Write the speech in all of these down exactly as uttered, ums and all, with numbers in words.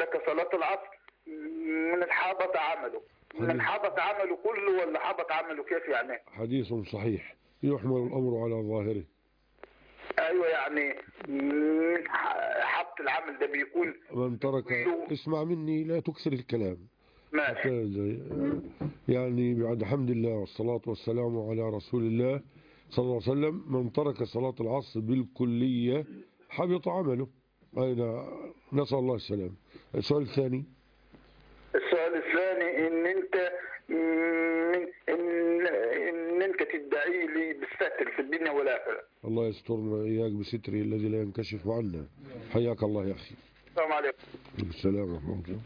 ترك صلاة العصر من حبط عمله، من حبط عمله كله ولا حبط عمله كيف يعني؟ حديث صحيح يحمل الأمر على ظاهره. ايوه يعني من حبط العمل ده بيكون من ترك، اسمع مني لا تكثر الكلام. ماشي. يعني بعد حمد الله والصلاة والسلام على رسول الله صلى الله عليه وسلم، من ترك صلاة العصر بالكلية حبط عمله. أين نسأل الله السلام. السؤال الثاني، السؤال الثاني ان انت من ان, إن انت تدعي لي بالستر في الدنيا والاخره. الله يسترنا اياك بستره الذي لا ينكشف عنا. حياك الله يا اخي. السلام عليكم. السلام ورحمة الله.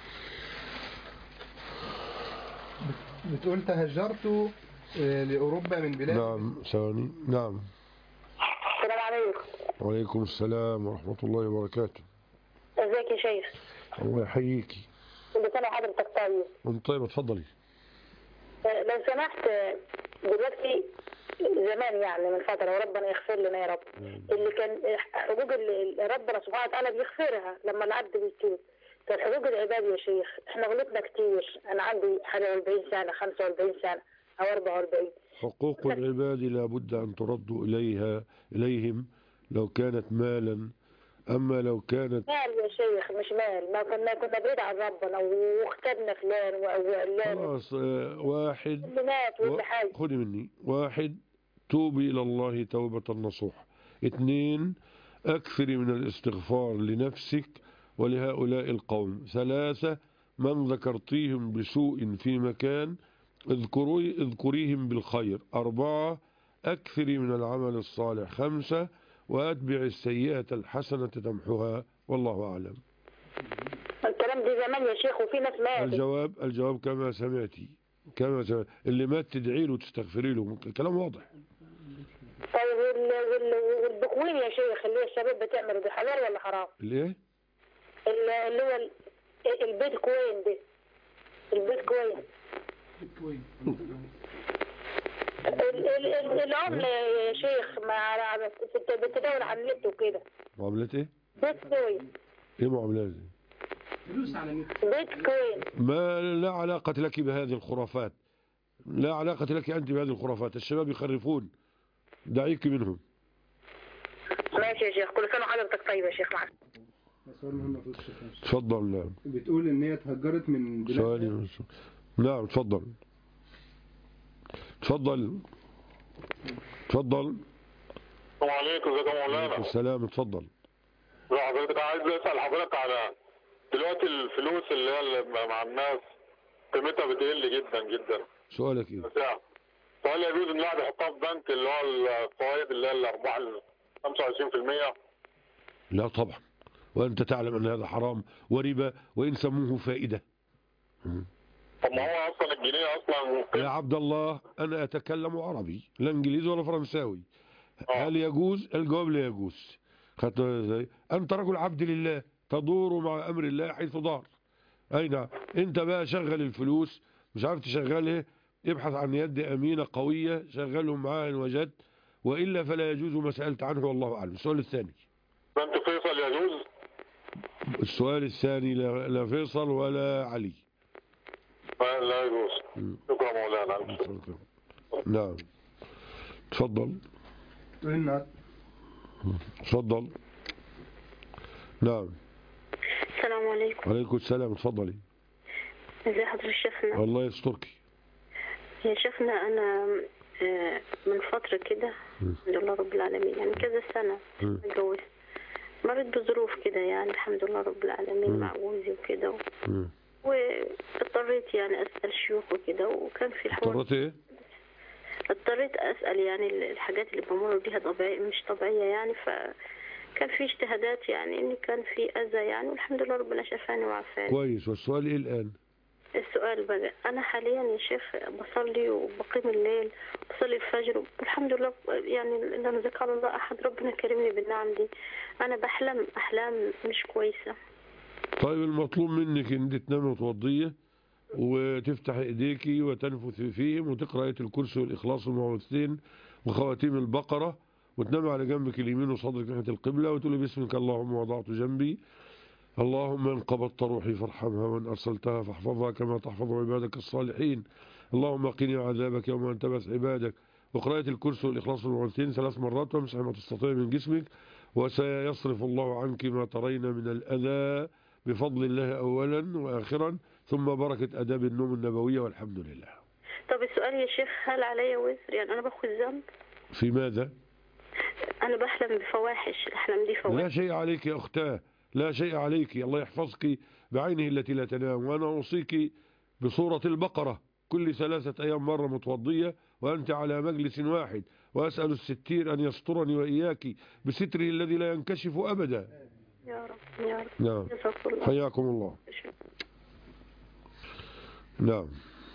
بتقول تهجرت لأوروبا من بلاد. نعم ثاني. نعم. السلام عليكم. وعليكم السلام ورحمة الله وبركاته. ازيك يا شيخ؟ الله يحييكي. كل سنة وحضرتك طيب. وانت طيب، اتفضلي. لو سمحت، دلوقتي زمان يعني من فترة، وربنا يغفر لنا يا رب، اللي كان حقوق اللي ربنا سبحانه وتعالى بيغفرها لما العبد بيتوب، كان حقوق العباد يا شيخ. احنا غلطنا كتير. انا عندي حاجة أربعين سنة، خمسة وأربعين سنة او أربعة وأربعين. حقوق العباد لابد ان ترد اليها اليهم لو كانت مالا. اما لو كانت مال يا شيخ مش مال، ما كنا كنا بعيد عن ربنا واخترنا فلان وعلان. خلاص. اه واحد اللي مات واللي حي. خذي مني. واحد، توبي الى الله توبة نصوح. اثنين، اكثري من الاستغفار لنفسك ولهؤلاء القوم. ثلاثة، من ذكرتيهم بسوء في مكان اذكري اذكريهم بالخير. أربعة، أكثري من العمل الصالح. خمسة، وأتبع السيئة الحسنة تمحها. والله أعلم. الكلام ده زمان يا شيخ وفي ناس ماتت. الجواب الجواب كما سمعتي. كما سمعتي. اللي مات تدعي له وتستغفري له. الكلام واضح. طيب والبكوين يا شيخ اللي هي الشباب بتعمله، ده حلال ولا حرام؟ ليه؟ اللي هو البيتكوين ده، البيتكوين العملة يا شيخ مع بتدور على النت وكده. معاملات ايه؟ بيتكوين. ايه معاملات دي؟ فلوس على النت. بيتكوين. ما لا علاقة لك بهذه الخرافات. لا علاقة لك أنت بهذه الخرافات. الشباب يخرفون، دعيك منهم. ماشي يا شيخ، كل سنة وحضرتك طيب يا شيخ. معك سؤال مهم في الشيخ. تفضل. بتقول ان هي اتهجرت من بلاد. سؤالي. نعم تفضل. تفضل تفضل. السلام عليكم. ازيك يا مولانا؟ وعليكم السلام. اتفضل. لا حضرتك عايز اسال حضرتك على دلوقتي الفلوس اللي هي اللي مع الناس قيمتها بتقل جدا جدا. سؤالك ايه؟ فهل يجوز ان الواحد يحطها في بنك اللي هو الفوائد اللي هي الارباح ال خمسة وعشرين بالمية؟ لا طبعا، وانت تعلم ان هذا حرام وربا وان سموه فائده. طب ما هو اصلا الجنيه اصلا. يا عبد الله انا اتكلم عربي لا انجليزي ولا فرنساوي. أوه. هل يجوز؟ الجواب لا يجوز. خدت ازاي؟ انت رجل عبد لله تدور مع امر الله حيث دار. اي نعم. انت بقى شغل الفلوس، مش عارف تشغلها، ابحث عن يد امينه قويه شغلهم معاها ان وجدت، والا فلا يجوز ما سالت عنه والله اعلم. السؤال الثاني. بنك فيصل يجوز؟ السؤال الثاني لا, لا فيصل ولا علي. لا يجوز. شكرا مولانا. نعم تفضل. تفضل. نعم. السلام عليكم. وعليكم السلام. تفضلي. ازي حضرتك شيخنا؟ الله يسترك يا شيخنا. انا من فترة كده الحمد لله رب العالمين، يعني كذا سنة اتجوزت، مريت بظروف كده يعني الحمد لله رب العالمين مع جوزي وكده و... واضطريت يعني اسأل شيوخ وكده، وكان في الحوار. اضطريت ايه؟ اضطريت اسأل يعني الحاجات اللي بمر بيها طبيعية مش طبيعية يعني، فكان في اجتهادات يعني ان كان في اذى يعني، والحمد لله ربنا شفاني وعافاني. كويس. والسؤال ايه الان؟ السؤال بقى، أنا حاليا يا شيخ بصلي وبقيم الليل، بصلي الفجر والحمد لله، يعني لما ذكر الله أحد ربنا كرمني بالنعم دي. أنا بحلم أحلام مش كويسة. طيب المطلوب منك إن أنت تنامي وتوضيه وتفتح إيديكي وتنفثي فيهم وتقرأ آية الكرسي والإخلاص والمعوذتين وخواتيم البقرة، وتنامي على جنبك اليمين وصدرك ناحية القبلة، وتقولي باسمك اللهم وضعت جنبي اللهم إن قبضت روحي فارحمها، وإن أرسلتها فاحفظها كما تحفظ عبادك الصالحين. اللهم قني عذابك يوم أن تبعث عبادك. وقراءة الكرسي والإخلاص والمعوذتين ثلاث مرات، وامسح ما تستطيع من جسمك، وسيصرف الله عنك ما ترين من الأذى بفضل الله أولا وآخرا، ثم بركة آداب النوم النبوية، والحمد لله. طب السؤال يا شيخ، هل علي وزر؟ يعني أنا باخد ذنب في ماذا؟ أنا بحلم بفواحش، الأحلام دي فواحش. لا شيء عليك يا أختاه، لا شيء عليك، الله يحفظك بعينه التي لا تنام. وأنا أوصيك بصورة البقرة كل ثلاثة أيام مرة متوضية وأنت على مجلس واحد، وأسأل الستير أن يسترني وإياك بستره الذي لا ينكشف أبدا. يا رب يا رب. نعم، جزاك الله. حياكم الله. نعم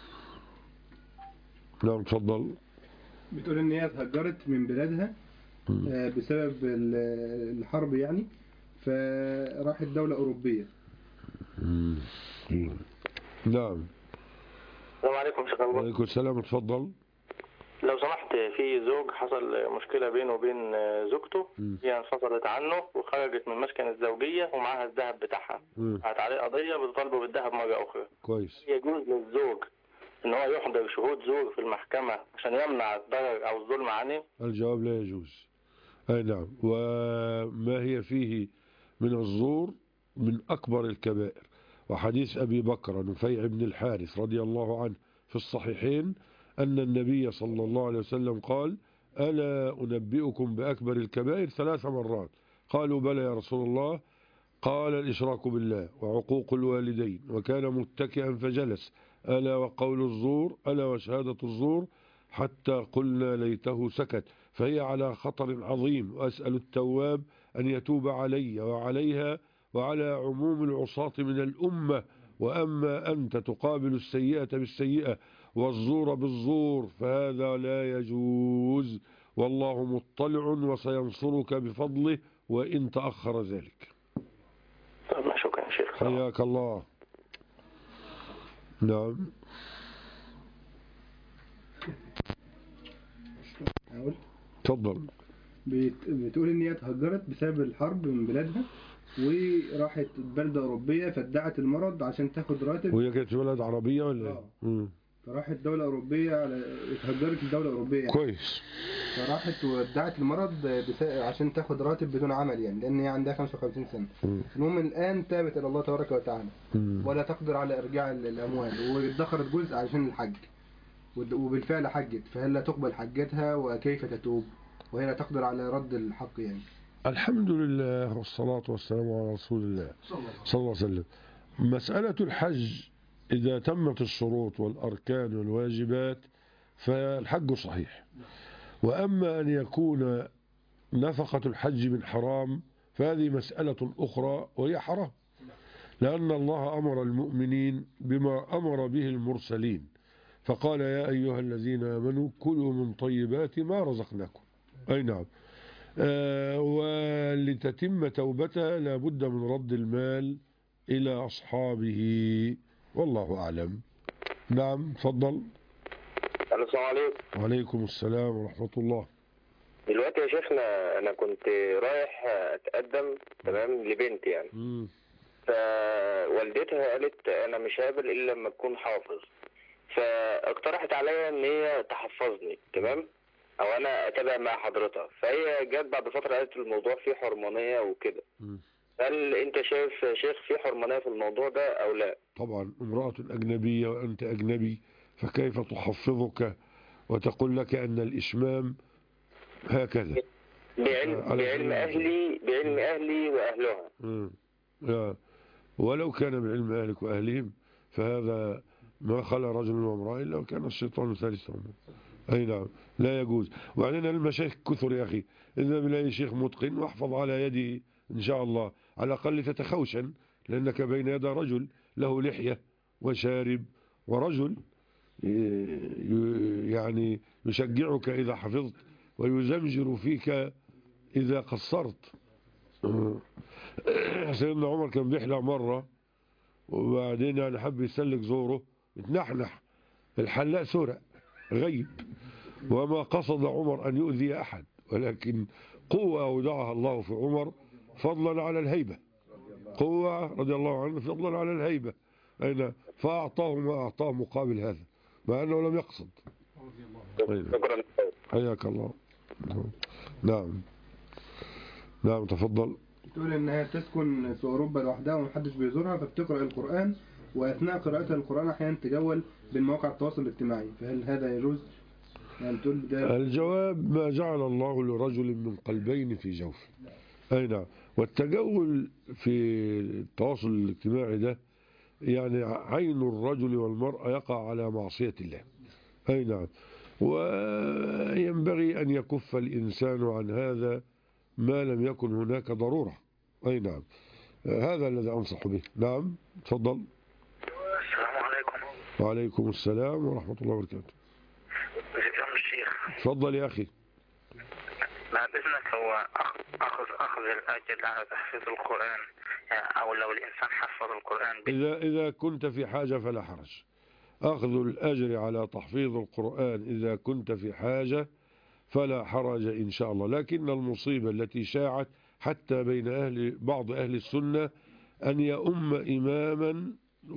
نعم تفضل. بتقول ان هي اتهجرت من بلادها آه، بسبب ال- الحرب يعني، فراحت دولة أوروبية. مم. نعم. السلام عليكم شيخ أبو. وعليكم السلام، اتفضل. لو سمحت، في زوج حصل مشكلة بينه وبين زوجته، مم. هي انفصلت عنه وخرجت من مسكن الزوجية ومعها الذهب بتاعها، مم. قعدت عليه قضية بتطالبه بالذهب مرة أخرى. كويس. يجوز للزوج إن هو يحضر شهود زور في المحكمة عشان يمنع الضرر أو الظلم عنه؟ الجواب لا يجوز. أي نعم. وما هي فيه من الزور من أكبر الكبائر. وحديث أبي بكر نفيع بن الحارث رضي الله عنه في الصحيحين أن النبي صلى الله عليه وسلم قال: ألا أنبئكم بأكبر الكبائر؟ ثلاث مرات. قالوا: بلى يا رسول الله. قال: الإشراك بالله، وعقوق الوالدين، وكان متكئا فجلس، ألا وقول الزور، ألا وشهادة الزور، حتى قلنا ليته سكت، فهي على خطر عظيم، وأسأل التواب أن يتوب علي وعليها وعلى عموم العصاة من الأمة. وأما أنت تقابل السيئة بالسيئة والزور بالزور فهذا لا يجوز، والله مطلع وسينصرك بفضله وإن تأخر ذلك. طب شكرا يا شيخ. حياك الله. نعم. أقول تفضل. بت- بتقول ان هي اتهجرت بسبب الحرب من بلادها وراحت بلدة أوروبية فادعت المرض عشان تاخد راتب، وهي كانت بلد عربية ولا آه. إيه؟ مم. فراحت دولة أوروبية على اتهجرت لدولة أوروبية يعني. كويس. فراحت وادعت المرض بس... عشان تاخد راتب بدون عمل يعني، لأن هي عندها خمسة وخمسين سنة. مم. المهم الآن تابت إلى الله تبارك وتعالى مم. ولا تقدر على إرجاع ال- الأموال، وادخرت جزء عشان الحج، ود- وبالفعل حجت، فهل لا تقبل حجتها وكيف تتوب وهي لا تقدر على رد الحق يعني؟ الحمد لله والصلاة والسلام على رسول الله صلى الله عليه وسلم. مسألة الحج إذا تمت الشروط والأركان والواجبات فالحج صحيح. وأما أن يكون نفقة الحج من حرام فهذه مسألة أخرى وهي حرام، لأن الله أمر المؤمنين بما أمر به المرسلين، فقال: يا أيها الذين آمنوا كلوا من طيبات ما رزقناكم. أي نعم. آه ولتتم توبتها لا بد من رد المال إلى أصحابه، والله أعلم. نعم تفضل. السلام عليكم. وعليكم السلام ورحمة الله. دلوقتي يا شيخنا أنا كنت رايح أتقدم تمام لبنتي يعني، مم. فوالدتها قالت أنا مش هقابل إلا لما تكون حافظ، فاقترحت عليا إن هي تحفظني تمام، أو أنا أتابع مع حضرتها. فهي جت بعد فترة قالت الموضوع فيه حرمانية وكده. مم. هل أنت شايف يا شيخ فيه حرمانية في الموضوع ده أو لا؟ طبعا امرأة أجنبية وأنت أجنبي، فكيف تحفظك وتقول لك أن الإشمام هكذا؟ بعلم, على بعلم كل أهلي بعلم أهلي وأهلها. مم. آه. ولو كان بعلم أهلك وأهلهم فهذا ما خلى رجل وامرأة إلا وكان الشيطان ثالثهما. أي نعم لا يجوز. وعندنا المشايخ كثر يا أخي، إذا بلاقي شيخ متقن واحفظ على يده إن شاء الله، على الأقل تتخوشن لأنك بين يدي رجل له لحية وشارب، ورجل يعني يشجعك إذا حفظت ويزمجر فيك إذا قصرت. سيدنا عمر كان بيحلق مرة وبعدين يعني حب يسلك زوره، اتنحنح، الحلاق سرق غيب، وما قصد عمر أن يؤذي أحد، ولكن قوة أودعها الله في عمر فضلا على الهيبة، القوة رضي الله عنه فضلا على الهيبة، أين فأعطاه ما أعطاه مقابل هذا مع أنه لم يقصد. شكرا. حياك الله. نعم نعم تفضل. تقول إنها تسكن في أوروبا لوحدها ومحدش بيزورها، فبتقرأ القرآن وأثناء قراءتها القرآن أحيانا تجول بين مواقع التواصل الاجتماعي، فهل هذا يجوز؟ يعني تقول ده الجواب ما جعل الله لرجل من قلبين في جوفه. أي نعم. والتجول في التواصل الاجتماعي ده يعني عين الرجل والمرأة يقع على معصية الله. أي نعم. وينبغي أن يكف الإنسان عن هذا ما لم يكن هناك ضرورة. أي نعم. هذا الذي أنصح به. نعم تفضل. السلام عليكم. وعليكم السلام ورحمة الله وبركاته. ازيكم الشيخ؟ تفضل يا أخي. بعد إذنك، هو أخذ أخذ الأجر على تحفيظ القرآن، أو لو الإنسان حفظ القرآن إذا إذا كنت في حاجة فلا حرج. أخذ الأجر على تحفيظ القرآن إذا كنت في حاجة فلا حرج إن شاء الله. لكن المصيبة التي شاعت حتى بين أهل بعض أهل السنة أن يؤم إماما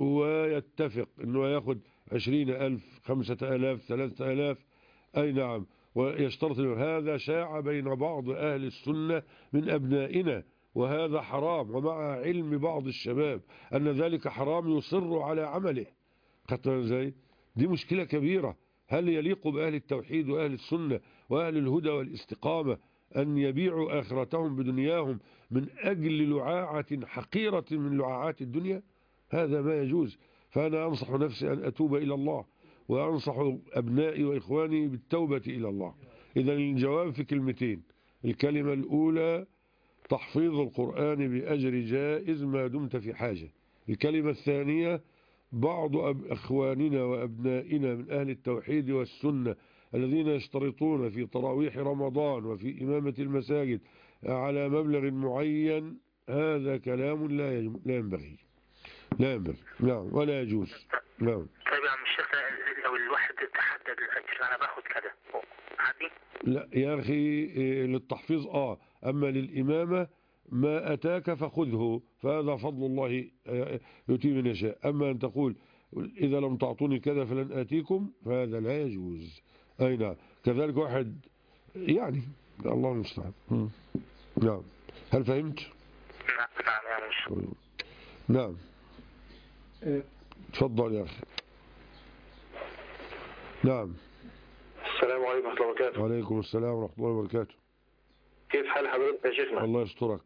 ويتفق أنه يأخذ عشرين ألف خمسة ألاف ثلاثة ألاف. أي نعم. ويشترط هذا شاع بين بعض أهل السنة من أبنائنا، وهذا حرام، ومع علم بعض الشباب أن ذلك حرام يصر على عمله. خطنا ازاي؟ دي مشكلة كبيرة. هل يليق بأهل التوحيد وأهل السنة وأهل الهدى والاستقامة أن يبيعوا آخرتهم بدنياهم من أجل لعاعة حقيرة من لعاعات الدنيا؟ هذا ما يجوز. فأنا أنصح نفسي أن أتوب إلى الله، وأنصح أبنائي وإخواني بالتوبة إلى الله. إذا الجواب في كلمتين. الكلمة الأولى تحفيظ القرآن بأجر جائز ما دمت في حاجة. الكلمة الثانية بعض أخواننا وأبنائنا من أهل التوحيد والسنة الذين يشترطون في تراويح رمضان وفي إمامة المساجد على مبلغ معين، هذا كلام لا لا ينبغي لا ينبغي نعم ولا يجوز. نعم. طيب يا عم الشيخ، لو الواحد تحدد الأجر أنا باخد كده عادي؟ لا يا أخي، للتحفيظ آه أما للإمامة ما أتاك فخذه، فهذا فضل الله يؤتيه من يشاء. أما أن تقول إذا لم تعطوني كذا فلن آتيكم، فهذا لا يجوز. أي نعم. كذلك واحد يعني الله المستعان. نعم. هل فهمت؟ نعم نعم يا مش. نعم. تفضل يا أخي. نعم. السلام عليكم ورحمة الله وبركاته. وعليكم السلام ورحمة الله وبركاته. كيف حال حضرتك يا شيخنا؟ الله يسترك.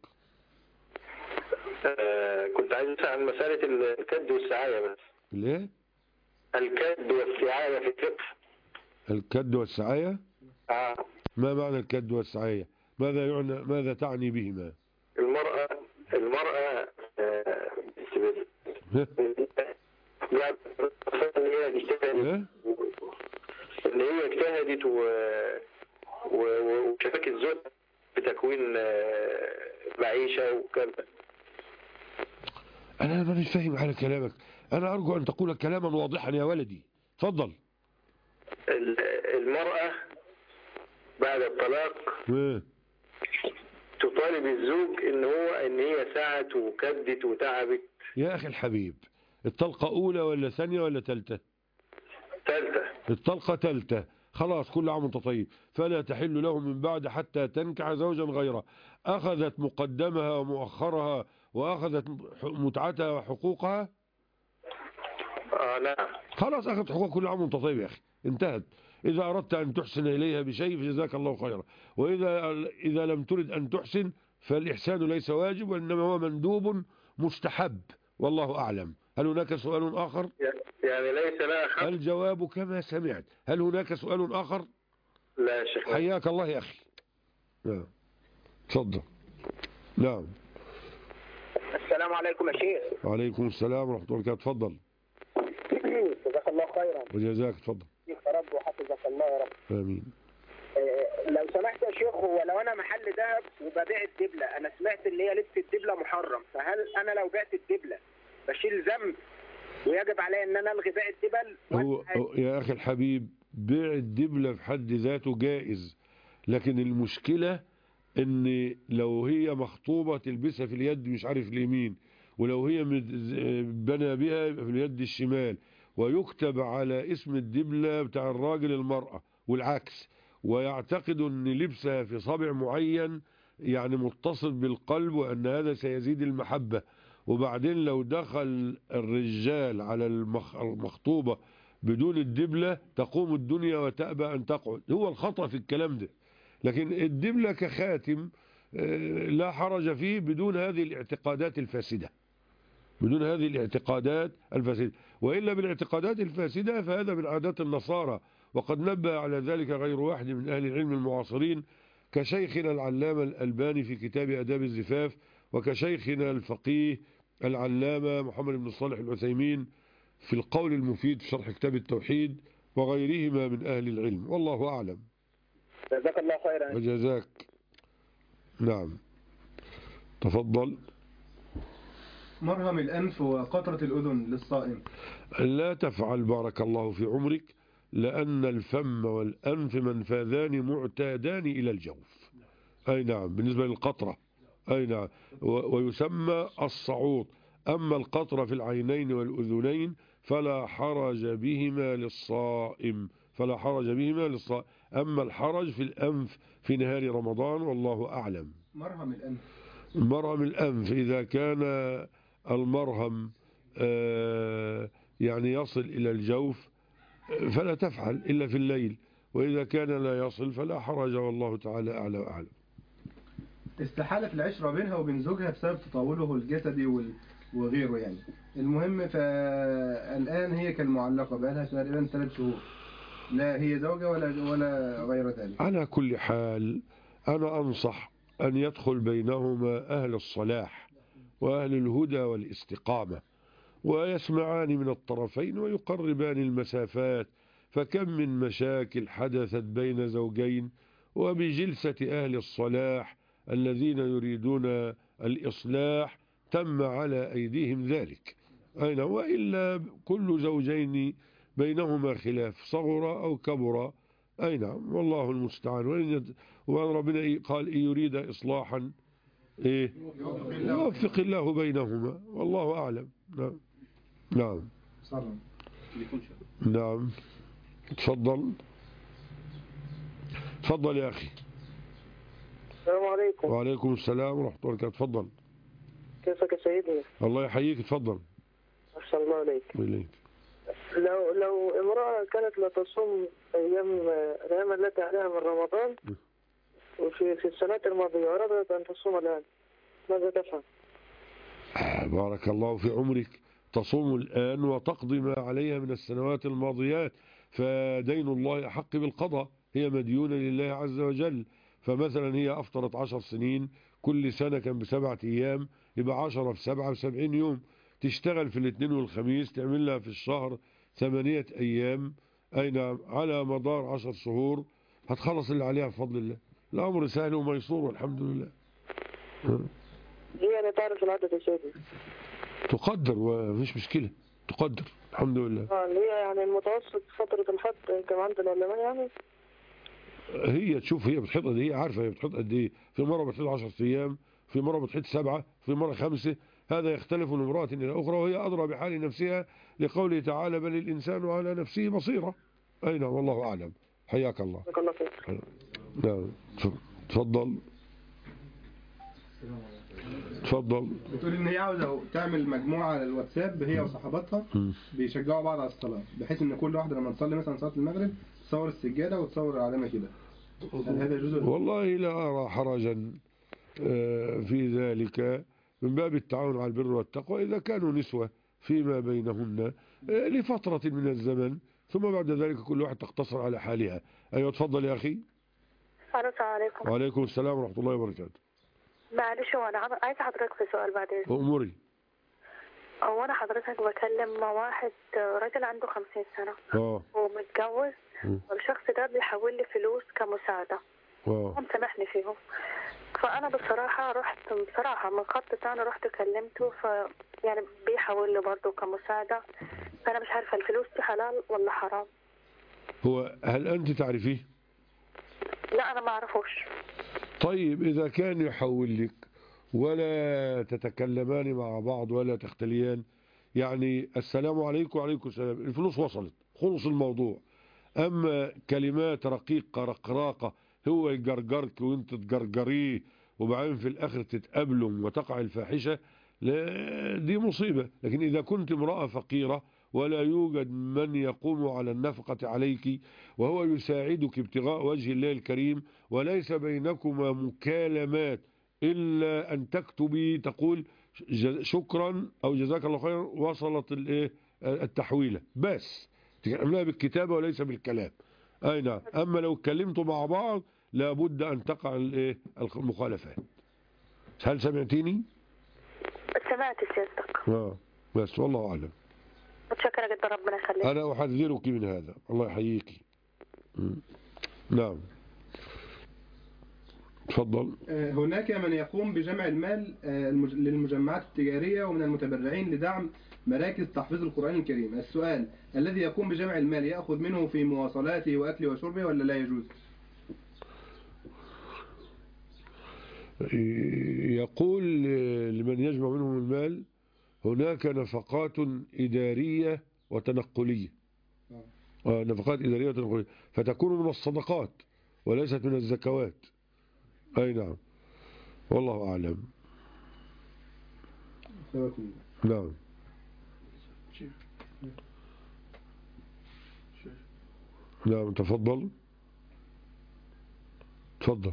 آه كنت عايز اسال عن مسألة الكد والسعاية بس. ليه؟ الكد والسعاية في الفقه. الكد والسعاية؟ آه. ما معنى الكد والسعاية؟ ماذا يعني ماذا تعني بهما؟ المرأة المرأة آه يعني ان هي اجتهدت ان هي اجتهدت وشبكت الزوج بتكوين معيشة وكذا. أنا ما مش فاهم على كلامك. أنا أرجو أن تقول كلاما واضحا يا ولدي. تفضل. المرأة بعد الطلاق م. تطالب الزوج ان هو ان هي سعت وكدت وتعبت. يا أخي الحبيب، الطلقة أولى ولا ثانية ولا ثالثة؟ ثالثة. الطلقة ثالثة. خلاص كل عام وانت طيب. فلا تحل له من بعد حتى تنكح زوجا غيره. أخذت مقدمها ومؤخرها وأخذت متعتها وحقوقها. آه نعم. خلاص أخذت حقوق كل عام وانت طيب يا أخي، انتهت. إذا أردت أن تحسن إليها بشيء فجزاك الله خيرا، وإذا إذا لم ترد أن تحسن فالإحسان ليس واجب وإنما هو مندوب مستحب، والله أعلم. هل هناك سؤال آخر؟ يعني ليس لها حق. الجواب كما سمعت. هل هناك سؤال آخر؟ لا يا شيخ. حياك الله يا أخي. نعم تفضل. نعم. السلام عليكم يا شيخ. وعليكم السلام ورحمة الله وبركاته. تفضل. جزاك الله خيرا. وجزاك. تفضل. يا رب وحفظك الله يا رب. آمين. لو سمحت يا شيخ، هو لو انا محل ذهب وببيع الدبلة، انا سمعت اللي هي لبس الدبلة محرم، فهل انا لو بعت الدبلة بشيل ذنب ويجب علي ان انا الغي بيع الدبل؟ هو يا اخي الحبيب، بيع الدبلة في حد ذاته جائز، لكن المشكلة ان لو هي مخطوبة تلبسها في اليد مش عارف اليمين ولو هي بنى بها يبقى في اليد الشمال، ويكتب على اسم الدبلة بتاع الراجل المرأة والعكس، ويعتقد أن لبسها في صابع معين يعني متصل بالقلب وأن هذا سيزيد المحبة. وبعدين لو دخل الرجال على المخطوبة بدون الدبلة تقوم الدنيا وتأبى أن تقعد. هو الخطأ في الكلام ده، لكن الدبلة كخاتم لا حرج فيه بدون هذه الاعتقادات الفاسدة، بدون هذه الاعتقادات الفاسدة. وإلا بالاعتقادات الفاسدة فهذا من عادات النصارى، وقد نبه على ذلك غير واحد من أهل العلم المعاصرين كشيخنا العلامة الألباني في كتاب آداب الزفاف، وكشيخنا الفقيه العلامة محمد بن صالح العثيمين في القول المفيد في شرح كتاب التوحيد، وغيرهما من أهل العلم. والله أعلم. جزاك الله خيرا. وجزاك. نعم تفضل. مرهم الأنف وقطرة الأذن للصائم. لا تفعل بارك الله في عمرك، لأن الفم والأنف منفاذان معتادان إلى الجوف. أي نعم بالنسبة للقطرة. أي نعم. ويسمى الصعود. أما القطرة في العينين والأذنين فلا حرج بهما للصائم، فلا حرج بهما للصائم. أما الحرج في الأنف في نهار رمضان والله أعلم. مرهم الأنف. مرهم الأنف إذا كان المرهم يعني يصل إلى الجوف فلا تفعل إلا في الليل، وإذا كان لا يصل فلا حرج، والله تعالى أعلى وأعلم. استحالة العشرة بينها وبين زوجها بسبب تطاوله الجسدي وغيره يعني. المهم فالآن هي كالمعلقة بقى لها تقريبا ثلاث شهور، لا هي زوجة ولا ولا غير ذلك. على كل حال أنا أنصح أن يدخل بينهما أهل الصلاح وأهل الهدى والاستقامة، ويسمعان من الطرفين ويقربان المسافات. فكم من مشاكل حدثت بين زوجين وبجلسة أهل الصلاح الذين يريدون الإصلاح تم على أيديهم ذلك. أين وإلا كل زوجين بينهما خلاف صغر أو كبر. أي نعم والله المستعان. وأن ربنا قال إن يريد إصلاحا إيه يوفق الله بينهما، والله أعلم. نعم نعم نعم. تفضل تفضل يا أخي. السلام عليكم. وعليكم السلام ورحمة الله وبركاته. تفضل. كيفك يا سيدي؟ الله يحييك. تفضل. أحسن الله عليك. وإليك. لو لو امرأة كانت لا تصوم أيام الأيام التي عليها من رمضان وفي في السنوات الماضية وأرادت أن تصوم الآن ماذا تفعل؟ بارك الله في عمرك. تصوم الآن وتقضي ما عليها من السنوات الماضيات، فدين الله أحق بالقضاء. هي مديونة لله عز وجل. فمثلا هي أفطرت عشر سنين، كل سنة كان بسبعة أيام، يبقى عشرة في سبعة وسبعين يوم. تشتغل في الاثنين والخميس تعمل لها في الشهر ثمانية أيام، أي نعم، على مدار عشر شهور هتخلص اللي عليها بفضل الله. الأمر سهل وميسور والحمد لله. هي يعني تعرف العدد يا سيدي؟ تقدر ومش مشكلة، تقدر الحمد لله. اه اللي هي يعني المتوسط فترة الحد كما عند العلماء يعني. هي تشوف هي بتحط قد ايه، عارفة هي بتحط قد ايه. في مرة بتحط عشر أيام، في مرة بتحط سبعة، في مرة خمسة. هذا يختلف من امرأة إلى أخرى، وهي أدرى بحال نفسها لقوله تعالى بل الإنسان على نفسه بصيرة. أين والله أعلم. حياك الله. نعم تفضل تفضل. بتقول ان هي عاوزه تعمل مجموعه على الواتساب هي وصحباتها بيشجعوا بعض على الصلاه، بحيث ان كل واحده لما تصلي مثلا صلاه المغرب تصور السجاده وتصور العلامه كده. هل هذا يجوز؟ والله لا أرى حرجا في ذلك، من باب التعاون على البر والتقوى إذا كانوا نسوة فيما بينهن لفترة من الزمن، ثم بعد ذلك كل واحد تقتصر على حالها. أيوة تفضل يا أخي. السلام عليكم. وعليكم السلام ورحمة الله وبركاته. معلش هو أنا عايز حضرتك في سؤال بعدين. أموري. هو أنا حضرتك بكلم مع واحد راجل عنده خمسين سنة. اه. ومتجوز، والشخص ده بيحول لي فلوس كمساعدة. اه. هو مسامحني فيهم. فأنا بصراحة رحت بصراحة من خط تاني رحت كلمته، ف يعني بيحول لي برضه كمساعدة. فأنا مش عارفة الفلوس دي حلال ولا حرام. هو هل أنت تعرفيه؟ لا أنا ما أعرفوش. طيب إذا كان يحول لك ولا تتكلمان مع بعض ولا تختليان. يعني السلام عليكم وعليكم السلام، الفلوس وصلت، خلص الموضوع. أما كلمات رقيقة رقراقة هو يجرجرك وانت تجرجريه وبعدين في الآخر تتقابلوا وتقع الفاحشة، دي مصيبة. لكن إذا كنت امرأة فقيرة ولا يوجد من يقوم على النفقة عليك وهو يساعدك ابتغاء وجه الله الكريم وليس بينكما مكالمات إلا أن تكتبي تقول شكرا أو جزاك الله خيرا وصلت التحويلة، بس تعملها بالكتابة وليس بالكلام. أي نعم. أما لو اتكلمتوا مع بعض لابد أن تقع المخالفات. هل سمعتيني؟ سمعت سيادتك. آه بس والله أعلم. متشكرة جدا، ربنا يخليك. أنا أحذرك من هذا، الله يحييك. نعم تفضل. هناك من يقوم بجمع المال للمجمعات التجارية ومن المتبرعين لدعم مراكز تحفيظ القرآن الكريم. السؤال: الذي يقوم بجمع المال يأخذ منه في مواصلاته وأكله وشربه ولا لا يجوز؟ يقول لمن يجمع منهم المال هناك نفقات إدارية وتنقلية. آه نفقات إدارية وتنقلية فتكون من الصدقات وليست من الزكوات. أي نعم والله أعلم. نعم نعم تفضل تفضل.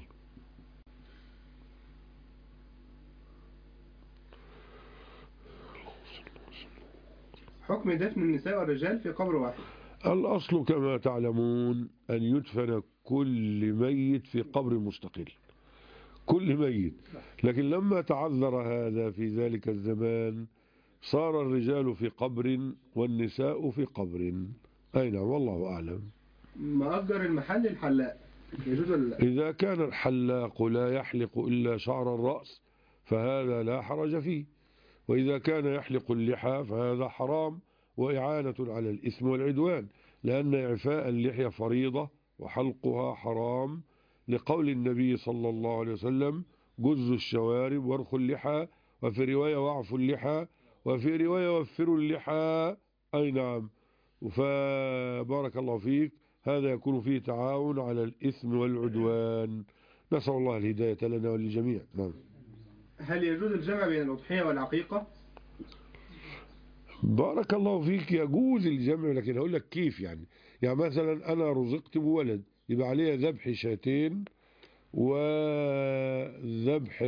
حكم دفن النساء والرجال في قبر واحد. الأصل كما تعلمون أن يدفن كل ميت في قبر مستقل، كل ميت. لكن لما تعذر هذا في ذلك الزمان صار الرجال في قبر والنساء في قبر. أي نعم والله أعلم. مأجر المحل الحلاق يجوز ولا؟ إذا كان الحلاق لا يحلق إلا شعر الرأس فهذا لا حرج فيه، وإذا كان يحلق اللحى فهذا حرام وإعانة على الإثم والعدوان، لأن إعفاء اللحية فريضة وحلقها حرام، لقول النبي صلى الله عليه وسلم: جز الشوارب وارخ اللحى، وفي رواية واعفوا اللحى، وفي رواية وفروا اللحى. أي نعم. فبارك الله فيك، هذا يكون فيه تعاون على الإثم والعدوان. نسأل الله الهداية لنا وللجميع. نعم. هل يجوز الجمع بين الأضحية والعقيقة؟ بارك الله فيك، يجوز الجمع، لكن هقول لك كيف. يعني يعني مثلا أنا رزقت بولد يبقى عليه ذبح شاتين وذبح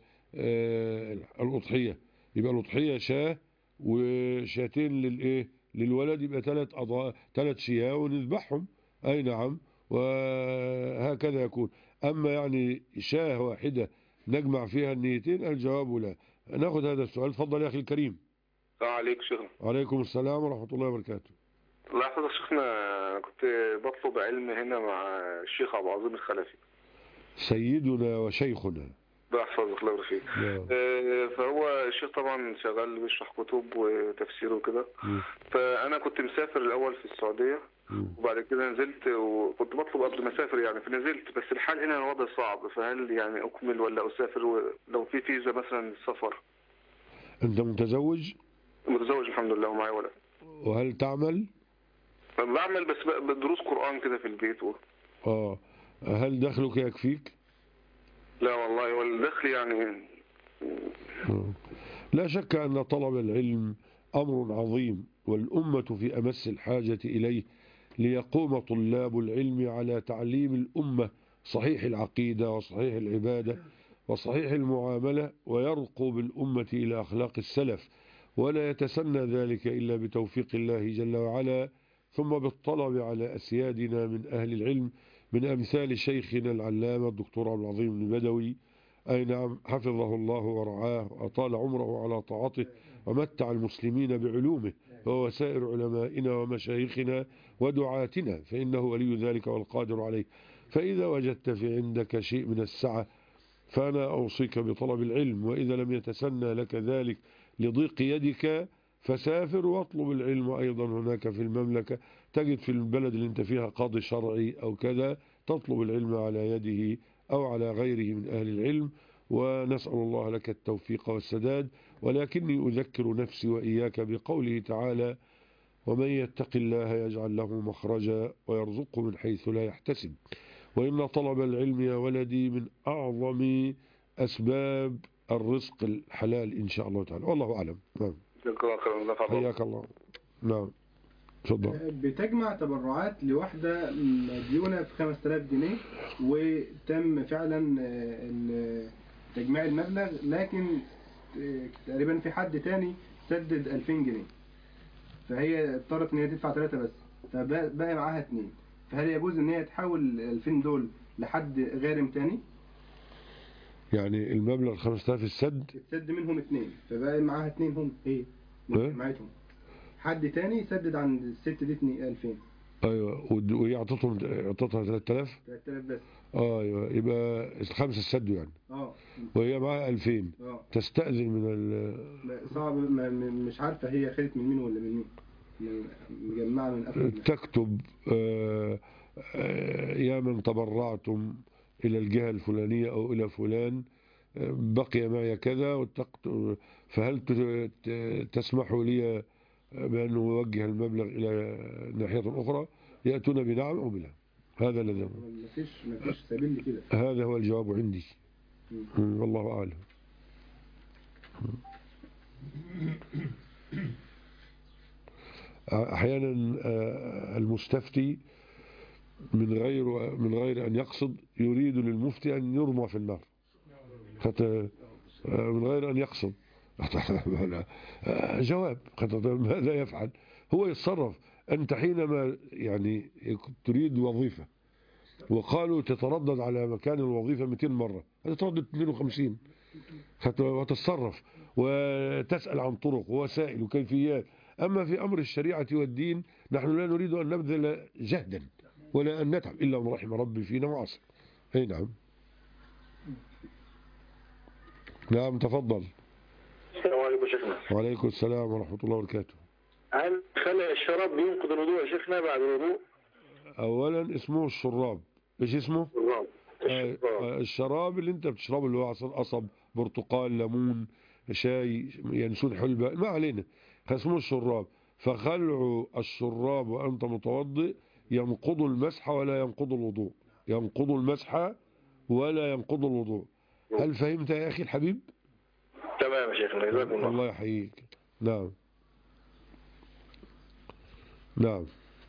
الأضحية، يبقى الأضحية شاه وشاتين للإيه للولد، يبقى ثلاث أضاء ثلاث شياه ونذبحهم. أي نعم. وهكذا يكون. أما يعني شاه واحدة نجمع فيها النيتين، الجواب لا. ناخذ هذا السؤال. تفضل يا أخي الكريم. السلام عليكم شيخنا. وعليكم السلام ورحمة الله وبركاته. الله يحفظك شيخنا، كنت بطلب علم هنا مع الشيخ أبو عظيم الخلفي، سيدنا وشيخنا. الله يحفظك الله يبارك فيك. آه فهو الشيخ طبعا شغال بيشرح كتب وتفسير وكده. فأنا كنت مسافر الأول في السعودية وبعد كده نزلت، وكنت بطلب قبل ما اسافر يعني، فنزلت. بس الحال هنا الوضع صعب، فهل يعني اكمل ولا اسافر لو في فيزا مثلا السفر؟ انت متزوج؟ متزوج الحمد لله ومعايا ولد. وهل تعمل؟ بعمل بس بدروس قرآن كده في البيت و... اه هل دخلك يكفيك؟ لا والله، والدخل يعني آه. لا شك أن طلب العلم أمر عظيم، والأمة في أمس الحاجة إليه، ليقوم طلاب العلم على تعليم الأمة صحيح العقيدة وصحيح العبادة وصحيح المعاملة، ويرقوا بالأمة إلى أخلاق السلف، ولا يتسنى ذلك إلا بتوفيق الله جل وعلا، ثم بالطلب على أسيادنا من أهل العلم، من أمثال شيخنا العلامة الدكتور عبد العظيم بن بدوي، أي نعم، حفظه الله ورعاه وأطال عمره على طاعته ومتع المسلمين بعلومه، وهو سائر علمائنا ومشايخنا ودعاتنا، فإنه ولي ذلك والقادر عليه. فإذا وجدت في عندك شيء من السعة فأنا أوصيك بطلب العلم، وإذا لم يتسنى لك ذلك لضيق يدك فسافر واطلب العلم أيضا هناك في المملكة. تجد في البلد اللي انت فيها قاضي شرعي أو كذا، تطلب العلم على يده أو على غيره من أهل العلم، ونسأل الله لك التوفيق والسداد. ولكني أذكر نفسي وإياك بقوله تعالى: ومن يتق الله يجعل له مخرجا ويرزقه من حيث لا يحتسب. وإن طلب العلم يا ولدي من أعظم أسباب الرزق الحلال إن شاء الله تعالى، والله أعلم. نعم. حياك الله. نعم تفضل. بتجمع تبرعات لواحدة مديونة في خمسة آلاف جنيه، وتم فعلا تجميع المبلغ، لكن تقريبا في حد تاني سدد ألفين جنيه، فهي اضطرت ان هي تدفع ثلاثة بس، فبقى معاها اتنين. فهل يجوز ان هي تحول الألفين دول لحد غارم تاني؟ يعني المبلغ خمسة آلاف السد السد منهم اتنين، فبقى معاها اتنين هم هي جمعتهم. حد تاني سدد عند الست دي ألفين. ايوه، وهي اعطتهم اعطتها ثلاثة آلاف ثلاثة آلاف بس. اه ايوه، يبقى الخمسه سدوا يعني. اه وهي معاها ألفين. اه تستأذن من ال صعب، مش عارفه هي خدت من مين ولا من مين، مجمعه من أفراد. تكتب آه آه يا من تبرعتم إلى الجهة الفلانية أو إلى فلان، آه بقي معي كذا، فهل تسمحوا لي بأن أوجه المبلغ إلى ناحية أخرى؟ يأتون بنعم أو بلا. هذا الذي مفيش مفيش سبيل كده. هذا هو الجواب عندي. والله أعلم. أحيانا المستفتي من غير من غير أن يقصد يريد للمفتي أن يرمى في النار، حتى من غير أن يقصد. جواب ماذا يفعل؟ هو يتصرف. أنت حينما يعني تريد وظيفة وقالوا تتردد على مكان الوظيفة مئتين مرة، هتتردد اثنين وخمسين، وتتصرف وتسأل عن طرق ووسائل وكيفيات. أما في أمر الشريعة والدين نحن لا نريد أن نبذل جهدا ولا أن نتعب إلا من رحم ربي فينا وعصر. أي نعم. نعم تفضل. السلام عليكم شيخنا. وعليكم السلام ورحمة الله وبركاته. هل خلع الشراب بينقض الوضوء يا شيخنا بعد الوضوء؟ أولا اسمه الشراب. إيش اسمه؟ الشراب. آه الشراب اللي أنت بتشربه، اللي هو عصير قصب، برتقال، ليمون، شاي، ينسون، حلبة، ما علينا، اسمه الشراب. فخلع الشراب وأنت متوضئ ينقض المسح ولا ينقض الوضوء، ينقض المسح ولا ينقض الوضوء. هل فهمت يا أخي الحبيب؟ تمام يا شيخنا، جزاكم الله. الله يحييك. نعم نعم.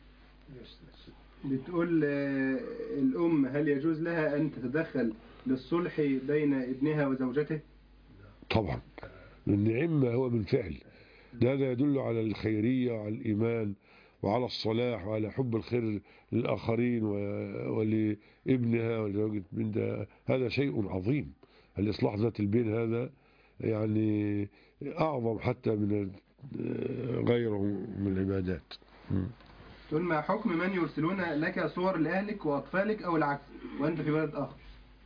بتقول الأم هل يجوز لها أن تتدخل للصلح بين ابنها وزوجته؟ طبعا، النعمة هو من فعل، هذا يدل على الخيرية وعلى الإيمان وعلى الصلاح وعلى حب الخير للآخرين ولابنها ولزوجة بنتها. هذا شيء عظيم. الإصلاح ذات البين هذا يعني أعظم حتى من غيره من العبادات. تقول ما حكم من يرسلون لك صور لأهلك وأطفالك أو العكس وأنت في بلد آخر؟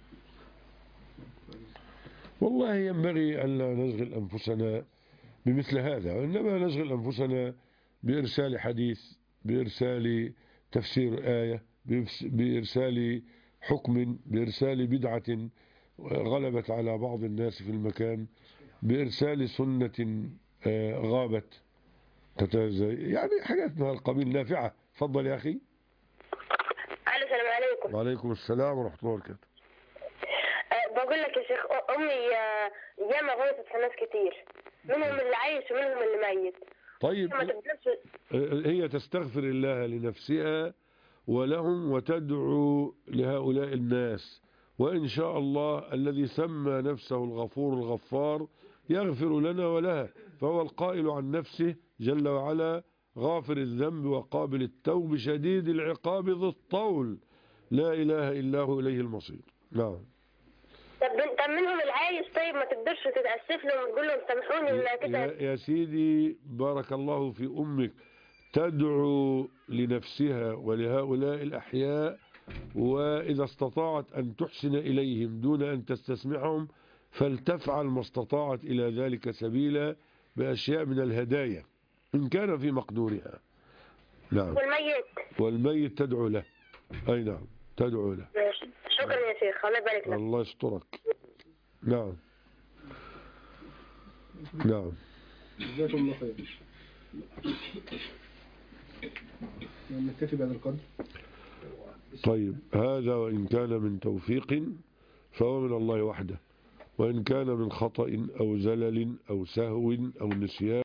والله ينبغي أن لا نشغل أنفسنا بمثل هذا، وإنما نشغل أنفسنا بإرسال حديث، بإرسال تفسير آية، بإرسال حكم، بإرسال بدعة غلبت على بعض الناس في المكان، بإرسال سنة غابت، يعني حاجات من القبيل نافعة. تفضل يا أخي. السلام عليكم. وعليكم السلام ورحمة الله وبركاته. بقول لك يا شيخ، أمي ياما غلطت في ناس كتير، منهم اللي عايش ومنهم اللي ميت. طيب هي تستغفر الله لنفسها ولهم وتدعو لهؤلاء الناس، وإن شاء الله الذي سمى نفسه الغفور الغفار يغفر لنا ولها، فهو القائل عن نفسه جل وعلا: غافر الذنب وقابل التوب شديد العقاب ذو الطول لا إله إلا هو إليه المصير. نعم. طب منهم العايش، طيب ما تقدرش تتأسف لهم وتقول لهم سامحوني ولا كده؟ يا سيدي بارك الله في أمك، تدعو لنفسها ولهؤلاء الأحياء، وإذا استطاعت أن تحسن إليهم دون أن تستسمعهم فلتفعل ما استطاعت إلى ذلك سبيلا بأشياء من الهدايا إن كان في مقدورها. نعم. والميت والميت تدعو له. أي نعم تدعو له. شكرا يا شيخ، الله يبارك لك. الله يسترك. نعم نعم. جزاكم الله خير. نكتفي بهذا القدر. طيب، هذا وإن كان من توفيق فهو من الله وحده، وإن كان من خطأ أو زلل أو سهو أو نسيان